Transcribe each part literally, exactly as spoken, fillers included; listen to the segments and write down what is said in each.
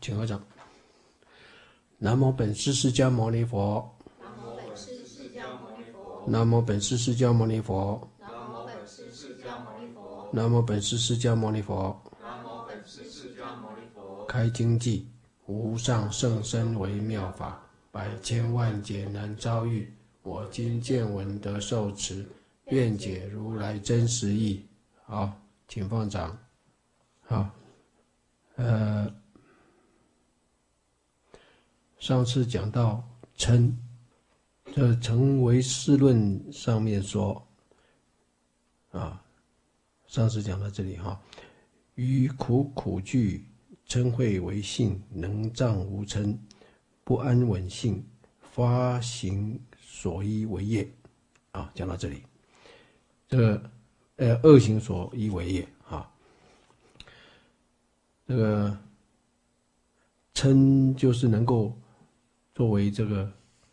请合掌。南无本师释迦牟尼佛。 南无本师释迦牟尼佛。 南无本师释迦牟尼佛。 南无本师释迦牟尼佛。 南无本师释迦牟尼佛。 南无本师释迦牟尼佛。 开经记，无上甚深微妙法，百千万劫难遭遇。我今见闻得受持，愿解如来真实义。好，请放掌。好，呃，上次讲到嗔，这《成唯识论》上面说，啊，上次讲到这里哈，于苦苦惧，嗔恚为性，能障无嗔，不安稳性，发行所依为业。啊，讲到这里，这个呃恶行所依为业啊。这个嗔就是能够作为这个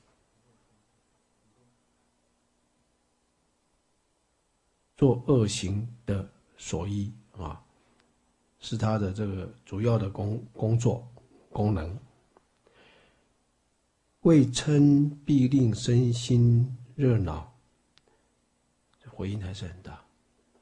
做恶行的所依啊，是他的这个主要的工工作功能。为嗔必令身心热恼，这回音还是很大。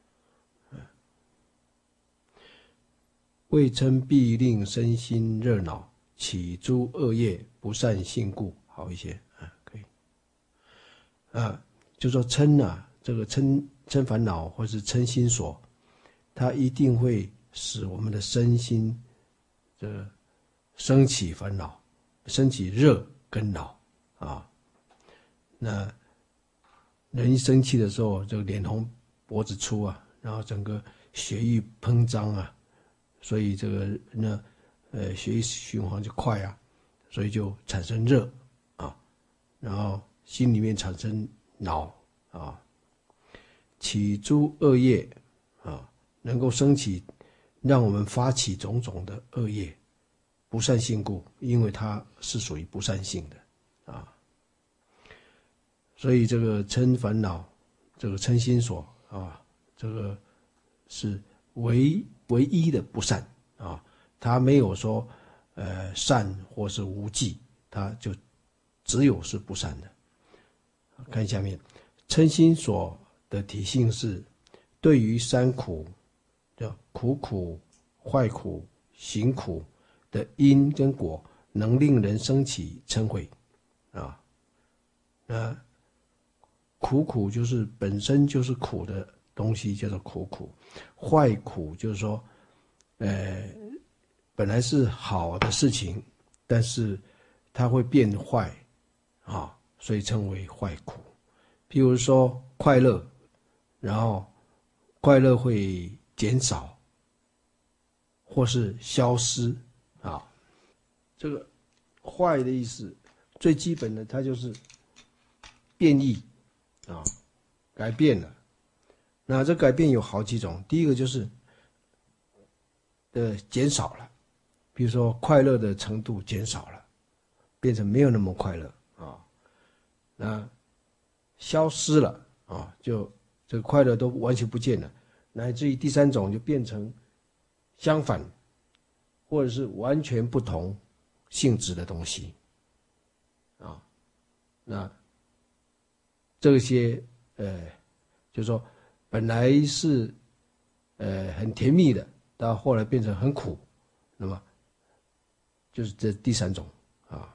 为嗔必令身心热恼，起诸恶业不善性故，好一些啊，可以啊，就说嗔啊，这个嗔嗔烦恼或是嗔心所，它一定会使我们的身心这个升起烦恼，升起热跟恼啊。那人一生气的时候，这个脸红脖子粗啊，然后整个血液膨胀啊。所以这个呢，呃，血液循环就快啊，所以就产生热啊，然后心里面产生恼啊，起诸恶业啊，能够升起，让我们发起种种的恶业，不善性故，因为它是属于不善性的啊，所以这个嗔烦恼，这个嗔心所啊，这个是唯唯一的不善啊，他没有说呃善或是无忌，他就只有是不善的。看下面，嗔心所的体性是对于三苦的苦苦、坏苦、行苦的因跟果，能令人生起嗔恚啊。那苦苦就是本身就是苦的东西，叫做苦苦。坏苦就是说，呃，本来是好的事情，但是它会变坏啊，所以称为坏苦。譬如说快乐，然后快乐会减少或是消失啊。这个坏的意思，最基本的它就是变异啊，改变了。那这改变有好几种，第一个就是呃减少了，比如说快乐的程度减少了，变成没有那么快乐啊。那消失了啊，就这个快乐都完全不见了，乃至于第三种就变成相反，或者是完全不同性质的东西啊。那这些呃，就是说。本来是呃很甜蜜的，到后来变成很苦，那么就是这第三种啊。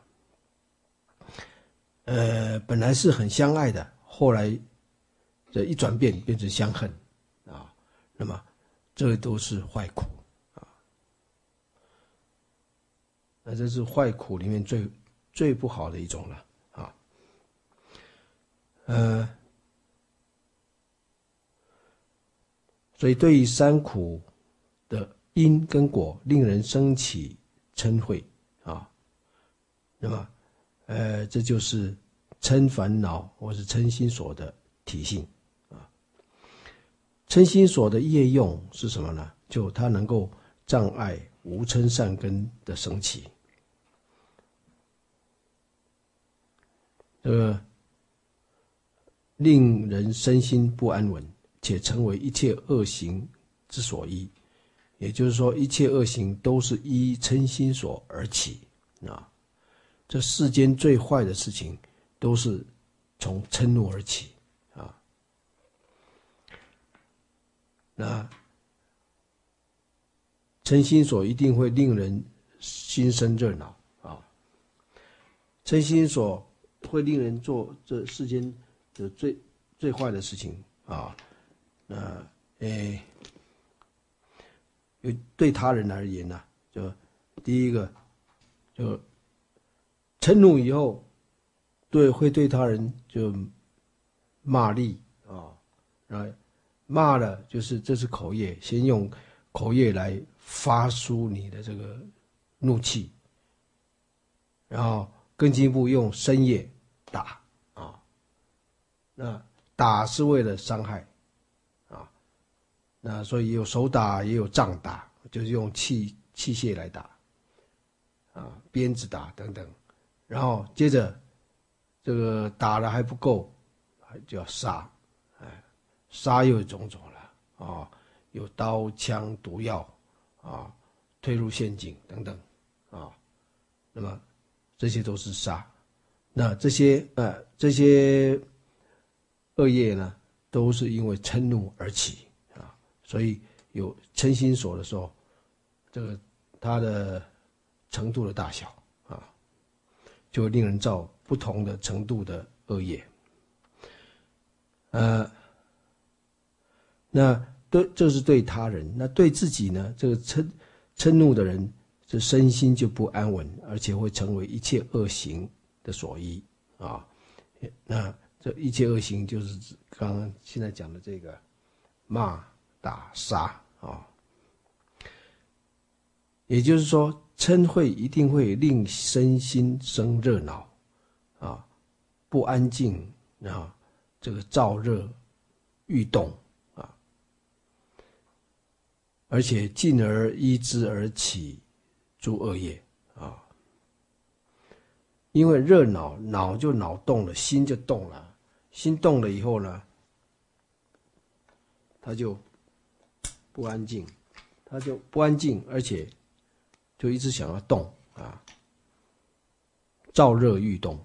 呃，本来是很相爱的，后来这一转变变成相恨啊，那么这都是坏苦啊。那这是坏苦里面最最不好的一种了啊。呃。所以对于三苦的因跟果，令人生起嗔恚啊，那么呃这就是嗔烦恼或是嗔心所的体性啊。嗔心所的业用是什么呢？就它能够障碍无嗔善根的升起，这个令人身心不安稳，且成为一切恶行之所依。 也就是说，一切恶行都是依嗔心所而起啊。这世间最坏的事情都是从嗔怒而起啊。那嗔心所一定会令人心生热恼啊，嗔心所会令人做这世间的最最坏的事情啊。那诶，有对他人而言呢、啊，就第一个就嗔怒以后，对会对他人就骂力啊，然后骂了就是这是口业，先用口业来发出你的这个怒气，然后更进一步用身业打啊，那打是为了伤害啊，那所以有手打也有杖打，就是用器器械来打啊，鞭子打等等。然后接着这个打了还不够，还就要杀，哎，杀又有种种了啊，有刀枪毒药啊，推入陷阱等等啊，那么这些都是杀。那这些呃这些恶业呢，都是因为嗔怒而起啊，所以有嗔心所的时候，这个它的程度的大小。就会令人造不同的程度的恶业，呃，那对，这是对他人，那对自己呢？这个嗔嗔怒的人，这身心就不安稳，而且会成为一切恶行的所依啊。那这一切恶行就是指刚刚现在讲的这个骂、打、杀啊。也就是说，嗔恚一定会令身心生热恼啊，不安静啊，这个燥热欲动啊，而且进而依之而起诸恶业啊。因为热恼，脑就脑动了，心就动了，心动了以后呢，他就不安静，他就不安静，而且就一直想要动啊，燥热欲动。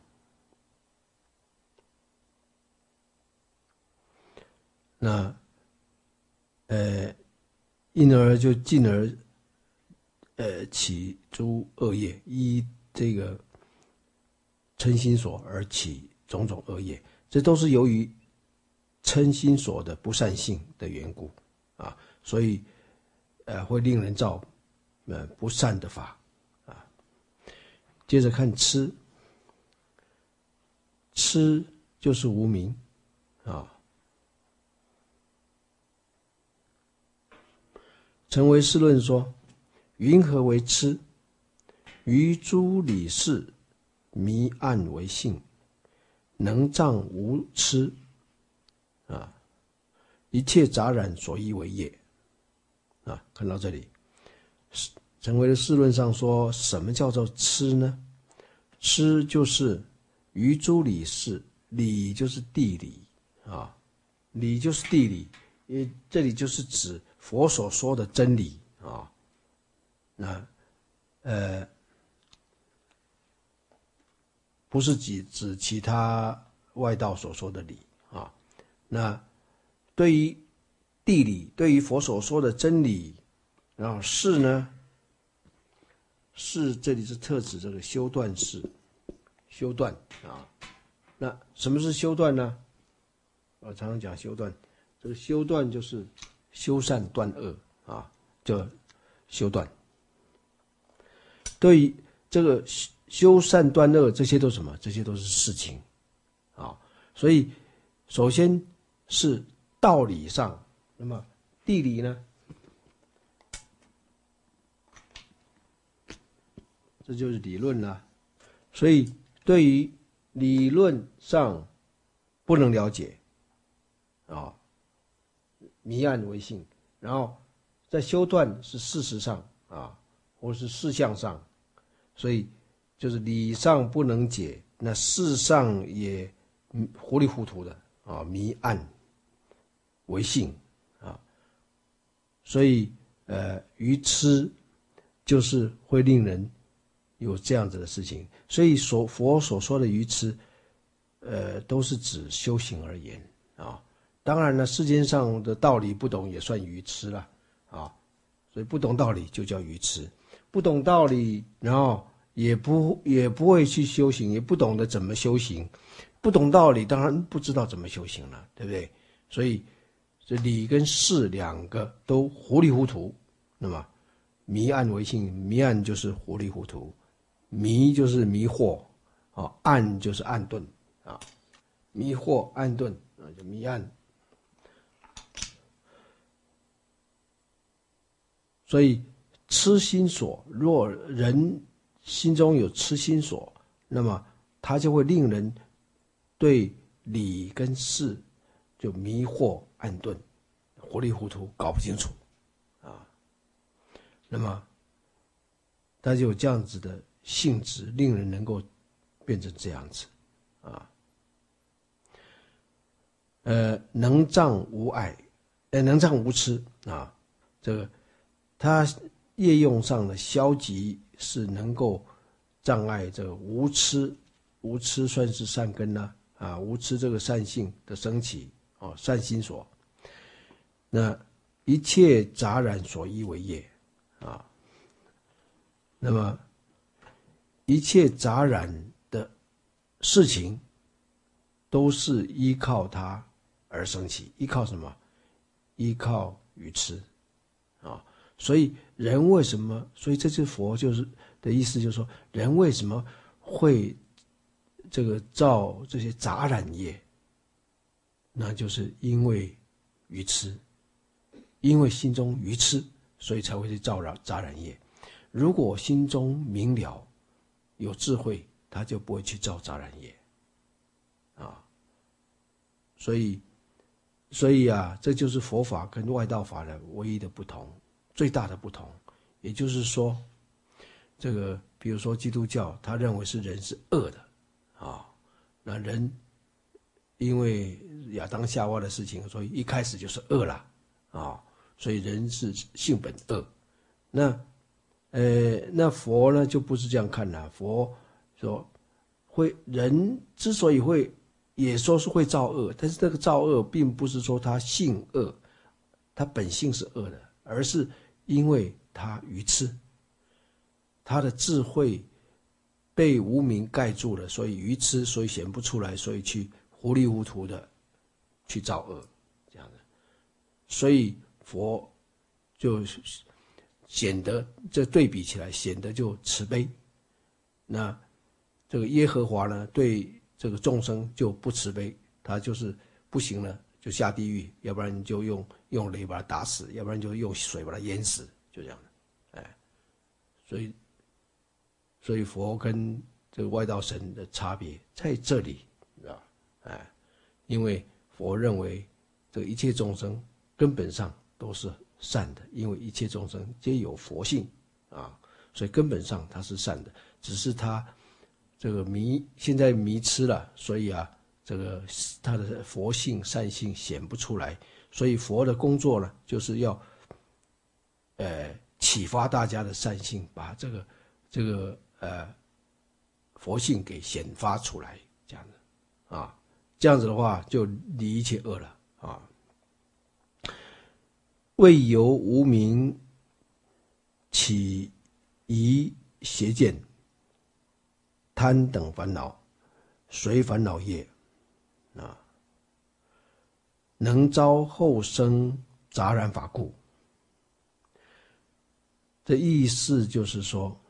那呃，因而就进而呃起诸恶业，依这个嗔心所而起种种恶业，这都是由于嗔心所的不善性的缘故啊，所以呃会令人造呃不善的法啊。接着看痴，痴就是无明啊。陈唯识论说，云何为痴？于诸理事迷暗为性，能障无痴啊，一切杂染所依为业啊。看到这里，陈唯的释论上说，什么叫做痴呢？痴就是于诸理事，理就是地理啊，理就是地理，因为这里就是指佛所说的真理啊。那呃。不是指指其他外道所说的理啊。那对于地理，对于佛所说的真理，然后事呢，事这里是特指这个修断事，修断啊。那什么是修断呢？我常常讲修断，这个修断就是修善断恶啊，就修断。对于这个修善断恶，这些都是什么？这些都是事情啊。所以首先是道理上，那么地理呢，这就是理论啦。所以对于理论上不能了解啊，迷暗为性，然后在修断是事实上啊，或是事项上，所以就是理上不能解，那事上也糊里糊涂的啊，迷暗为性啊。所以呃愚痴就是会令人有这样子的事情，所以所佛所说的愚痴，呃，都是指修行而言啊。当然了，世间上的道理不懂也算愚痴了啊，所以不懂道理就叫愚痴。不懂道理，然后也不也不会去修行，也不懂得怎么修行。不懂道理，当然不知道怎么修行了，对不对？所以这理跟事两个都糊里糊涂。那么迷暗为性，迷暗就是糊里糊涂，迷就是迷惑啊，暗就是暗顿啊，迷惑暗顿啊，就迷暗。所以痴心所，若人心中有痴心所，那么他就会令人对理跟事就迷惑暗顿，糊里糊涂，搞不清楚啊。那么他就有这样子的性质，令人能够变成这样子啊。呃，能障无碍，呃，能障无痴啊。这个他业用上的消极是能够障碍这个无痴，无痴算是善根呢、啊，啊，无痴这个善性的升起哦，善心所。那一切杂染所依为业啊，那么一切杂染的事情都是依靠它而升起，依靠什么？依靠愚痴啊。所以人为什么？所以这是佛就是的意思，就是说人为什么会这个造这些杂染业？那就是因为愚痴，因为心中愚痴，所以才会去造杂染业。如果心中明了、有智慧，他就不会去造杂染业啊。所以，所以啊，这就是佛法跟外道法的唯一的不同。最大的不同，也就是说，这个比如说基督教，他认为是人是恶的啊，那人因为亚当夏娃的事情，所以一开始就是恶了啊，所以人是性本恶。那呃，那佛呢就不是这样看了，佛说会人之所以会也说是会造恶，但是这个造恶并不是说他性恶，他本性是恶的，而是因为他愚痴，他的智慧被无明盖住了，所以愚痴，所以显不出来，所以去糊里糊涂的去造恶，这样的。所以佛就显得这对比起来显得就慈悲。那这个耶和华呢，对这个众生就不慈悲，他就是不行了就下地狱，要不然就用用雷把他打死，要不然就用水把他淹死，就这样的。哎，所以所以佛跟这个外道神的差别在这里，知道吧？哎，因为佛认为这个一切众生根本上都是善的，因为一切众生皆有佛性啊，所以根本上他是善的，只是他这个迷现在迷痴了，所以啊，这个他的佛性善性显不出来，所以佛的工作呢，就是要呃启发大家的善性，把这个这个呃佛性给显发出来，这样的啊，这样子的话就离一切恶了啊。为由无明起疑邪见贪等烦恼，随烦恼业啊，能招后生杂染法故。这意思就是说，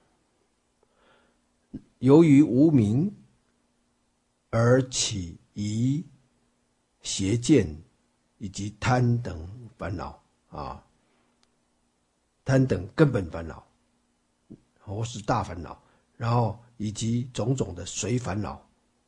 由于无明而起疑邪见以及贪等烦恼啊，贪等根本烦恼或是大烦恼，然后以及种种的随烦恼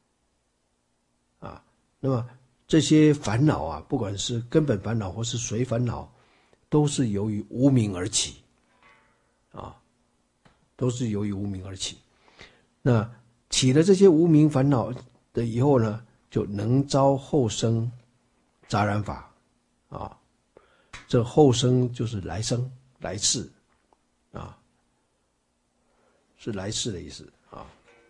啊，那么这些烦恼啊，不管是根本烦恼或是随烦恼，都是由于无明而起啊，都是由于无明而起。那起了这些无明烦恼的以后呢，就能招后生杂染法啊。这后生就是来生来世啊，是来世的意思啊。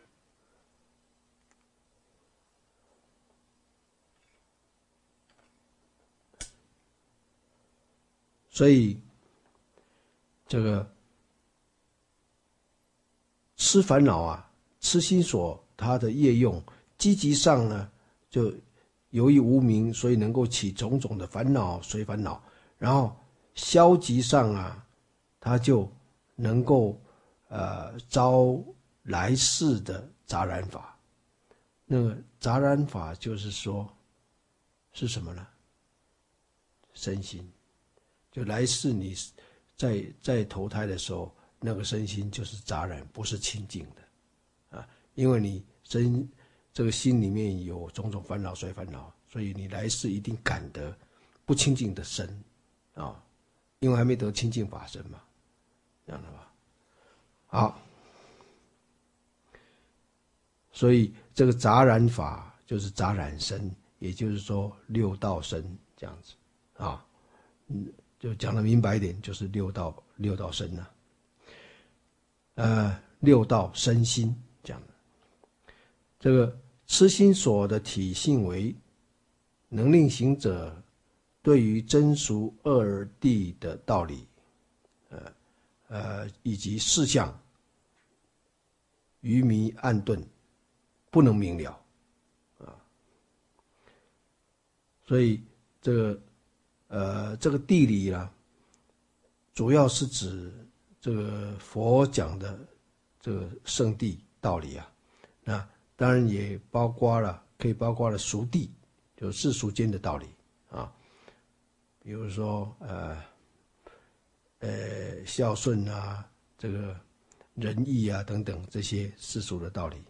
所以这个痴烦恼啊，痴心所它的业用，积极上呢，就由于无明，所以能够起种种的烦恼随烦恼，然后消极上啊，它就能够呃招来世的杂染法。那个杂染法就是说是什么呢？身心。就来世你在在投胎的时候，那个身心就是杂染，不是清净的啊。因为你身这个心里面有种种烦恼随烦恼，所以你来世一定感得不清净的身啊，因为还没得清净法身嘛，这样的吧？好，所以这个杂染法就是杂染身，也就是说六道身这样子啊，嗯。就讲得明白一点，就是六道六道身啊，呃，六道身心这样的。这个痴心所的体性为，能令行者对于真俗二谛的道理，呃呃以及事项，愚迷暗钝，不能明了啊。所以这个。呃，这个地理啊，主要是指这个佛讲的这个圣谛道理啊，那当然也包括了，可以包括了俗谛，就世俗间的道理啊，比如说呃呃孝顺啊，这个仁义啊等等这些世俗的道理。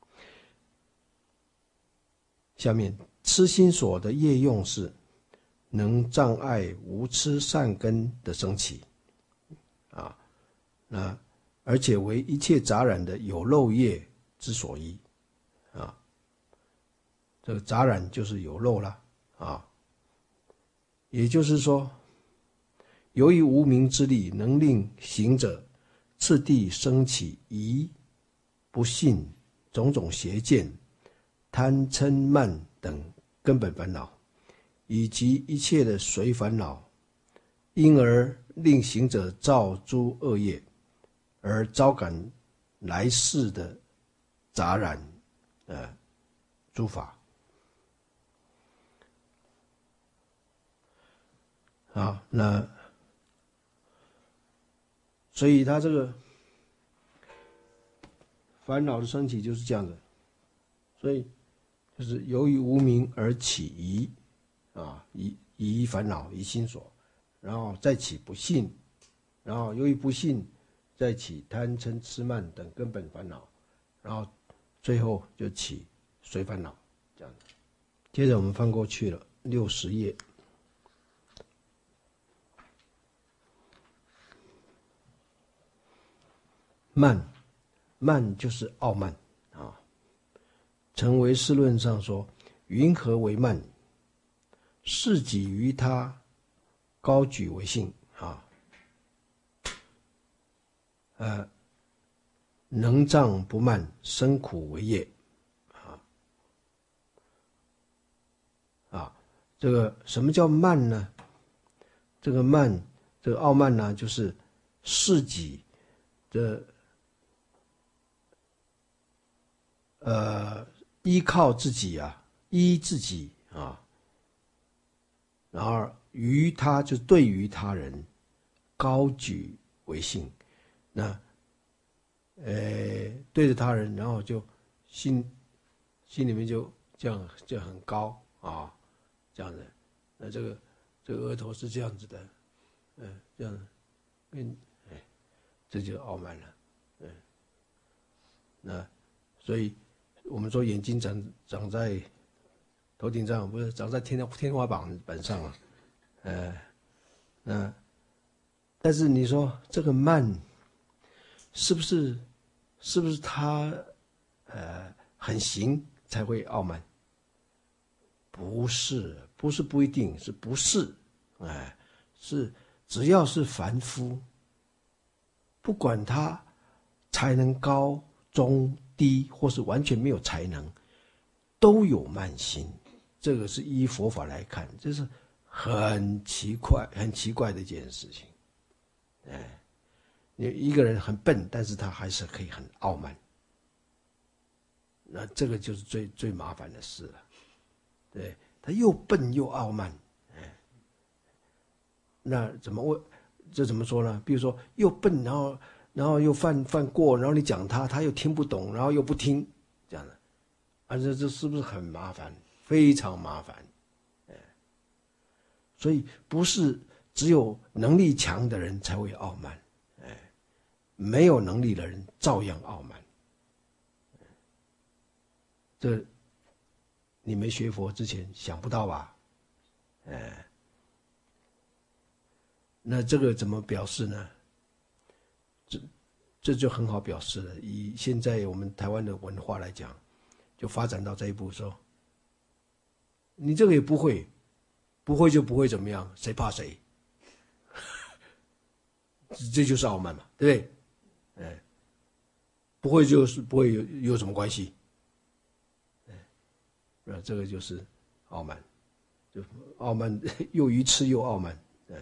下面痴心所的业用是。能障碍无痴善根的升起，啊，那而且为一切杂染的有漏业之所依，啊，这个杂染就是有漏了，啊，也就是说，由于无明之力，能令行者次第升起疑、不信、种种邪见、贪嗔慢等根本烦恼。以及一切的随烦恼，因而令行者造诸恶业，而招感来世的杂染，呃，诸法。啊，那所以他这个烦恼的升起就是这样的，所以就是由于无明而起疑。啊，疑疑烦恼，疑心所，然后再起不信，然后由于不信，再起贪嗔痴慢等根本烦恼，然后最后就起随烦恼，这样子。接着我们翻过去了，六十页，慢，慢就是傲慢啊。成唯识论上说，云何为慢？事己于他，高举为性啊，呃，能障不慢，生苦为业啊啊，这个什么叫慢呢？这个慢，这个傲慢呢，就是事己的呃依靠自己啊，依自己啊。然后于他就对于他人高举为性，那呃对着他人，然后就心心里面就这样就很高啊，这样的，那这个这个额头是这样子的，嗯、呃，这样，跟哎，这就傲慢了，嗯，那所以我们说眼睛长长在头顶上，不是长在天天花板板上啊，呃，那但是你说这个慢，是不是是不是他呃很行才会傲慢？不是，不是不一定，是不是？哎，是只要是凡夫不管他才能高中低，或是完全没有才能，都有慢心。这个是依佛法来看，这是很奇怪、很奇怪的一件事情。哎，你一个人很笨，但是他还是可以很傲慢，那这个就是最最麻烦的事了。对，他又笨又傲慢，哎，那怎么会？这怎么说呢？比如说又笨，然后然后又犯犯过，然后你讲他，他又听不懂，然后又不听，这样的，啊，这这是不是很麻烦？非常麻烦，哎，所以不是只有能力强的人才会傲慢，哎，没有能力的人照样傲慢。这你没学佛之前想不到吧？哎，那这个怎么表示呢？这这就很好表示了。以现在我们台湾的文化来讲，就发展到这一步说，你这个也不会，不会就不会怎么样，谁怕谁？这就是傲慢嘛，对不对？哎，不会就是不会有有什么关系？哎，这个就是傲慢，就傲慢又愚痴又傲慢，哎，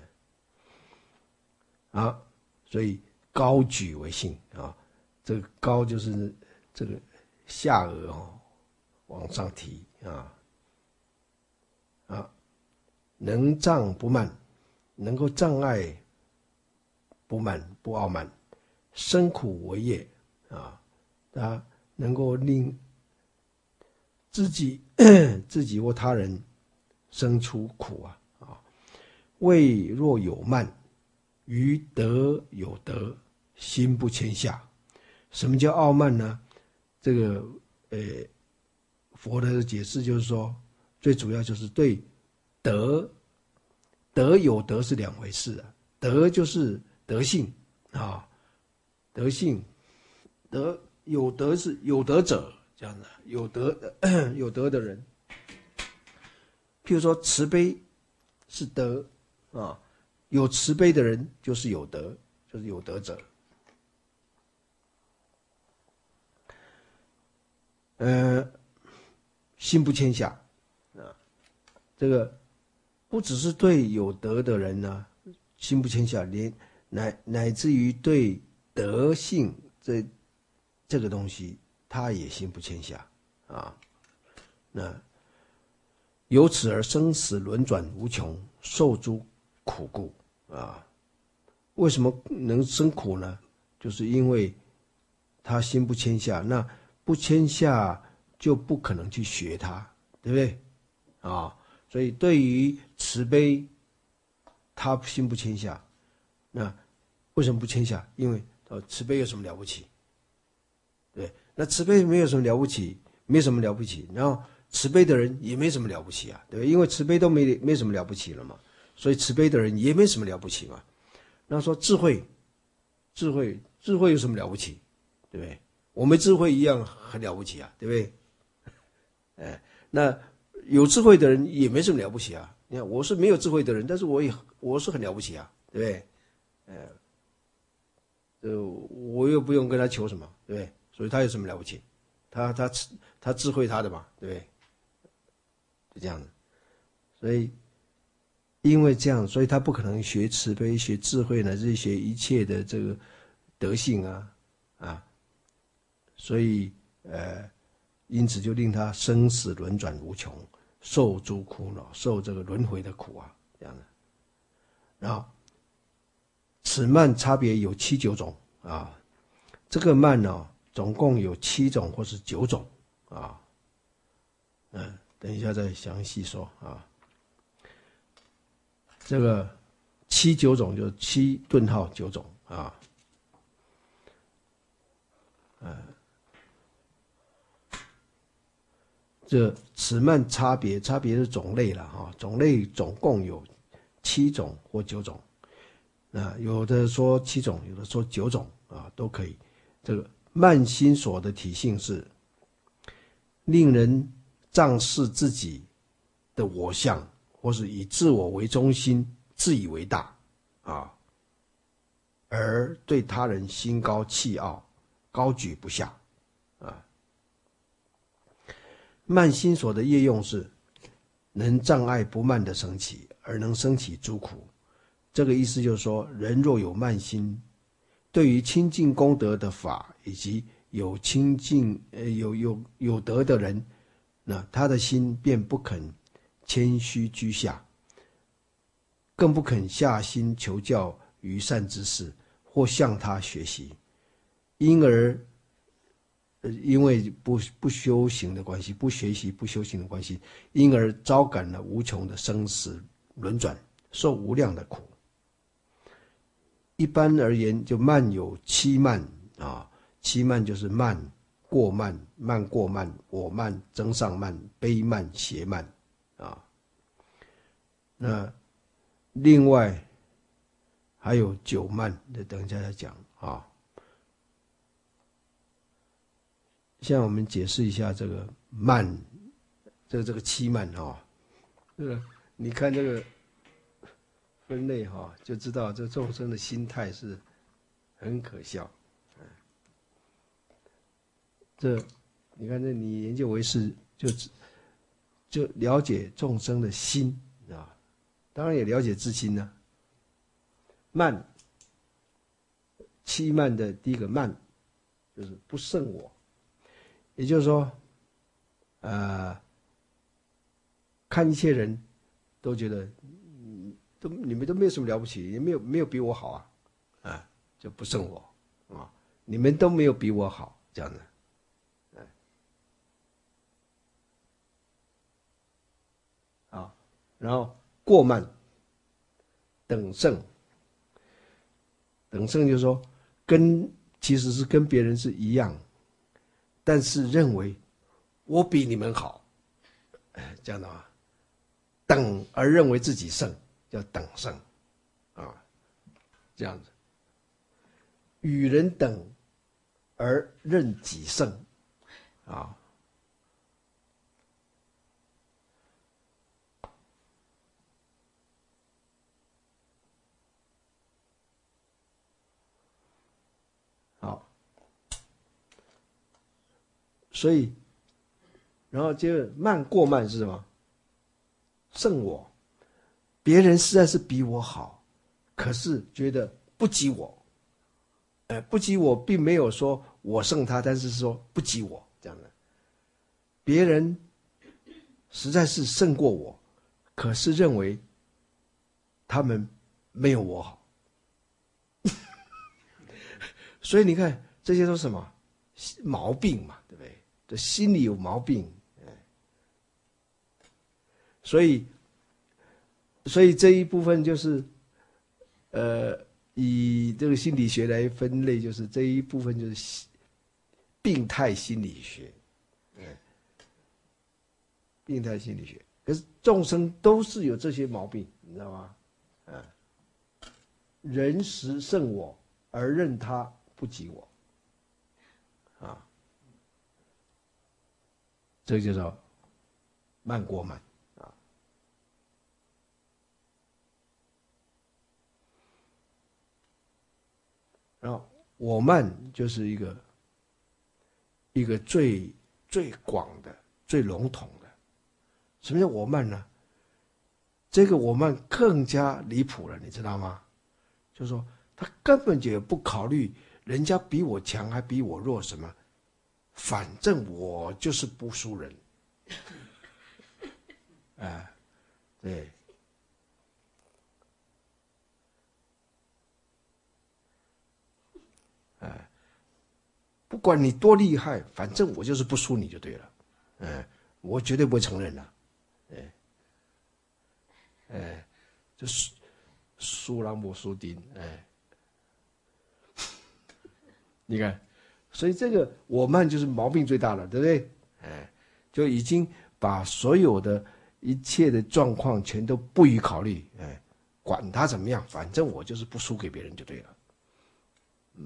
啊，所以高举为性啊，这个高就是这个下颚哦往上提啊。啊，能障不慢，能够障碍不慢不傲慢，生苦为业啊，他能够令自己自己或他人生出苦啊啊。位若有慢，于德有德，心不谦下。什么叫傲慢呢？这个呃，佛的解释就是说，最主要就是对德，德有德是两回事啊。德就是德性啊，德性，德有德是有德者这样的，有德的有德的人。譬如说慈悲是德啊，有慈悲的人就是有德，就是有德者。呃，心不谦下啊，这个不只是对有德的人呢，心不谦下，连乃乃至于对德性这这个东西，他也心不谦下啊。那由此而生死轮转无穷，受诸苦故啊。为什么能生苦呢？就是因为他心不谦下，那不谦下就不可能去学它，对不对啊？所以对于慈悲，他心不谦下。那为什么不谦下？因为慈悲有什么了不起？对，那慈悲没有什么了不起，没什么了不起。然后慈悲的人也没什么了不起啊，对不对？因为慈悲都没没什么了不起了嘛，所以慈悲的人也没什么了不起嘛。那说智慧，智慧，智慧有什么了不起？对不对？我没智慧一样很了不起啊，对不对？哎，那有智慧的人也没什么了不起啊。你看，我是没有智慧的人，但是我也我是很了不起啊，对不对？呃，呃，我又不用跟他求什么，对不对？所以他有什么了不起？他他他智慧他的嘛，对不对？就这样的。所以因为这样，所以他不可能学慈悲、学智慧乃至学一切的这个德性啊啊。所以呃，因此就令他生死轮转无穷，受诸苦恼，受这个轮回的苦啊，这样的。然后此慢差别有七九种啊，这个慢呢、哦，总共有七种或是九种啊，嗯，等一下再详细说啊。这个七九种就是七顿号九种啊，呃。这此慢差别，差别是种类了哈，种类总共有七种或九种，啊，有的说七种，有的说九种啊，都可以。这个慢心所的体性是令人仗视自己的我相，或是以自我为中心，自以为大啊， 而对他人心高气傲，高举不下啊。慢心所的业用是能障碍不慢的升起，而能升起诸苦。这个意思就是说，人若有慢心，对于亲近功德的法以及有亲近呃有有有德的人，那他的心便不肯谦虚居下，更不肯下心求教于善知识，或向他学习，因而呃因为不不修行的关系，不学习不修行的关系，因而招感了无穷的生死轮转，受无量的苦。一般而言，就慢有七慢啊，七慢就是慢、过慢、慢过慢、我慢、增上慢、卑慢、邪慢啊。那另外还有九慢，等一下再讲啊。现在我们解释一下这个慢，这个这个七慢啊，这个你看这个分类哈，就知道这众生的心态是很可笑。这你看，这你研究唯识就就了解众生的心啊，当然也了解自心呢、啊。慢，七慢的第一个慢，就是不胜我，也就是说，呃，看一切人都觉得，嗯，都你们都没有什么了不起，也没有没有比我好啊，啊，就不胜我啊，你们都没有比我好，这样的。啊，然后过慢，等胜，等胜就是说，跟其实是跟别人是一样，但是认为我比你们好，哎，这样的话，等而认为自己胜，叫等胜，啊，这样子，与人等而认己胜，啊。好，所以，然后接着慢过慢是什么？胜我，别人实在是比我好，可是觉得不及我，呃，不及我，并没有说我胜他，但是说不及我这样的。别人实在是胜过我，可是认为他们没有我好。所以你看，这些都是什么毛病嘛，对不对？这心里有毛病，所以，所以这一部分就是，呃，以这个心理学来分类，就是这一部分就是病态心理学，病态心理学。可是众生都是有这些毛病，你知道吗？啊，人实胜我，而认他不及我，啊，这就叫慢过慢啊。然后我慢就是一个一个最最广的、最笼统的。什么叫我慢呢？这个我慢更加离谱了，你知道吗？就是说他根本就不考虑人家比我强还比我弱什么，反正我就是不输人。哎，对，哎，不管你多厉害，反正我就是不输你就对了。哎，我绝对不会承认的。哎，哎，就是输人不输阵，哎。你看，所以这个我慢就是毛病最大了，对不对？哎，就已经把所有的一切的状况全都不予考虑，哎，管他怎么样，反正我就是不输给别人就对了。嗯，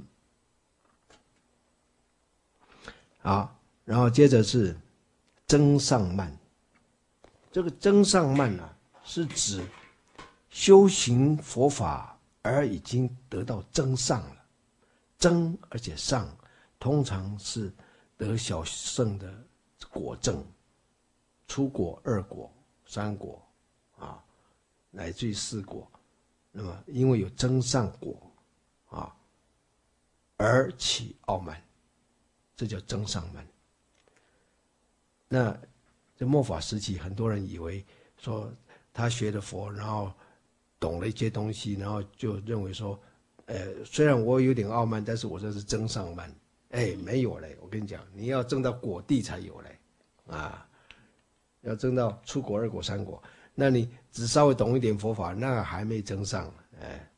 好，然后接着是增上慢。这个增上慢啊，是指修行佛法而已经得到增上了，增而且上，通常是得小圣的果证，初果、二果、三果，啊，乃至于四果。那么因为有增上果，啊，而起傲慢，这叫增上慢。那在末法时期，很多人以为说他学了佛，然后懂了一些东西，然后就认为说，呃，虽然我有点傲慢，但是我这是增上慢。哎，没有嘞，我跟你讲，你要证到果地才有嘞，啊，要证到初果、二果、三果，那你只稍微懂一点佛法，那还没增上，哎，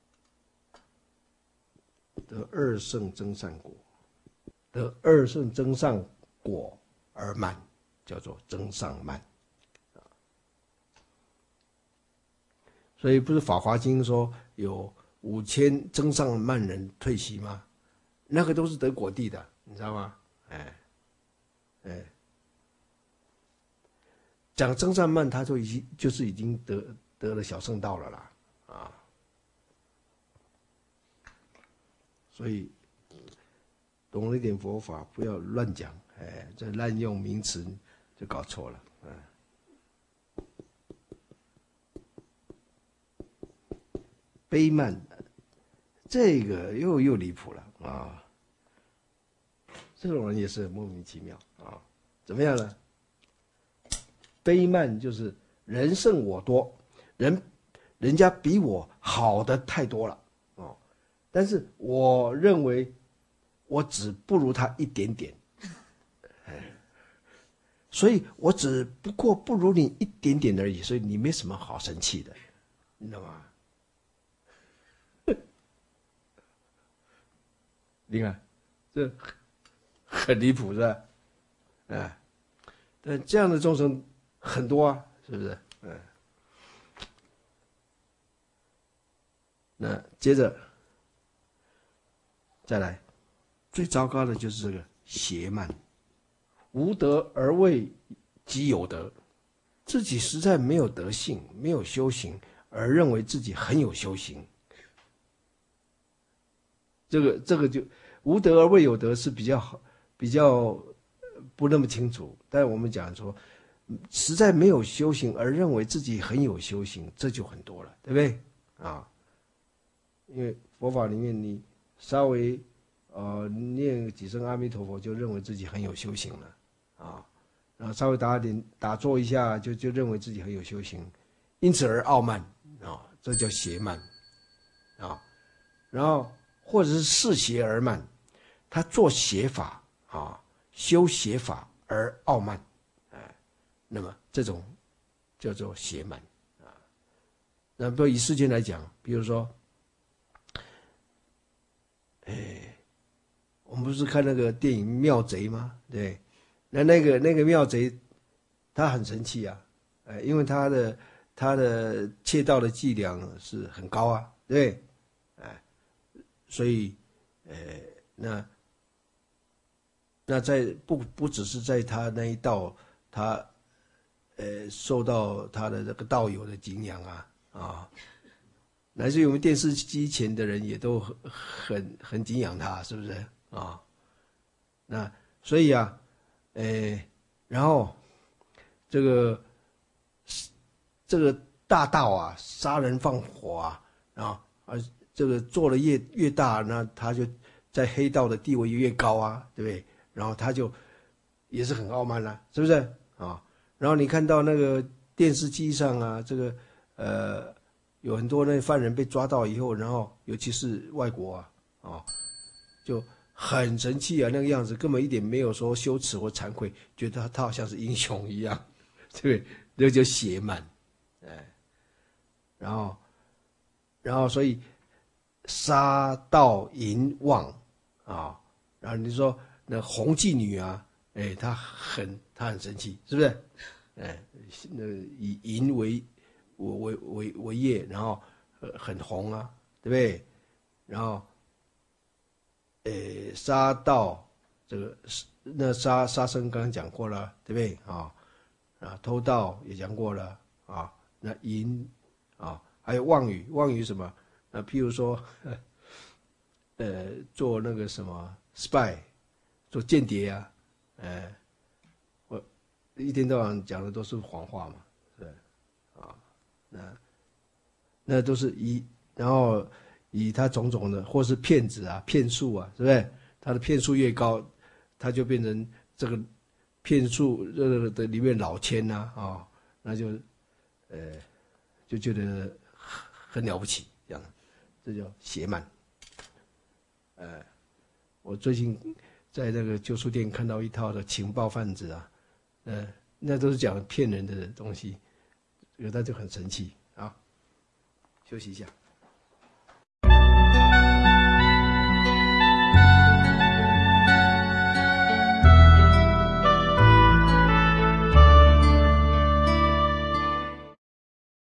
得二圣增上果，得二圣增上果而慢，叫做增上慢。所以不是《法华经》说有五千增上慢人退席吗？那个都是得果地的，你知道吗？哎，哎，讲增上慢，他就已经就是已经得得了小圣道了啦，啊！所以懂了一点佛法，不要乱讲，哎，这滥用名词就搞错了，嗯。卑慢，这个又又离谱了啊！这种人也是莫名其妙啊！怎么样呢？卑慢就是人胜我多，人人家比我好的太多了哦，但是我认为我只不如他一点点，哎，所以我只不过不如你一点点而已，所以你没什么好生气的，你知道吗？你看，这很离谱是吧？哎，但这样的众生很多啊，是不是？嗯。那接着再来，最糟糕的就是这个邪慢，无德而为己有德，自己实在没有德性，没有修行，而认为自己很有修行。这个这个就无德而为有德是比较好，比较不那么清楚。但我们讲说，实在没有修行而认为自己很有修行，这就很多了，对不对啊？因为佛法里面你稍微呃念几声阿弥陀佛，就认为自己很有修行了啊，然后稍微打点打坐一下，就就认为自己很有修行，因此而傲慢啊，这叫邪慢啊，然后。或者是视邪而慢，他做邪法啊，修邪法而傲慢，哎，那么这种叫做邪慢啊。那不以世间来讲，比如说，哎，我们不是看那个电影《妙贼》吗？对，那那个那个妙贼，他很生气啊，哎，因为他的他的窃盗的伎俩是很高啊，对不对？所以，呃，那那在不不只是在他那一道，他呃受到他的这个道友的敬仰啊啊，乃至于我们电视机前的人也都很很很敬仰他，是不是啊？那所以啊，呃，然后这个这个大盗啊，杀人放火啊，啊啊。这个做了越越大，那他就在黑道的地位越高啊，对不对？然后他就也是很傲慢啦、啊，是不是啊？然后你看到那个电视机上啊，这个呃有很多那犯人被抓到以后，然后尤其是外国啊啊，就很生气啊，那个样子根本一点没有说羞耻或惭愧，觉得他他好像是英雄一样，对不对？那就邪慢，哎，然后然后所以。杀盗淫妄啊，然后你说那红妓女啊，哎，她很她很生气，是不是？哎，那以淫为为为为业，然后很红啊，对不对？然后，呃，杀盗这个那杀杀生刚刚讲过了，对不对啊？啊，偷盗也讲过了啊，那淫啊，还有妄语，妄语什么？ 啊，譬如说，呃，做那个什么 spy， 做间谍啊，呃，我一天到晚讲的都是谎话嘛，是吧？啊，那那都是以然后以他种种的，或是骗子啊、骗术啊，是不是？他的骗术越高，他就变成这个骗术这个的里面老千呐、啊，哦，那就呃就觉得很了不起，这样，这叫邪慢。呃，我最近在那个旧书店看到一套的情报贩子啊，呃，那都是讲骗人的东西，有他就很生气啊。休息一下。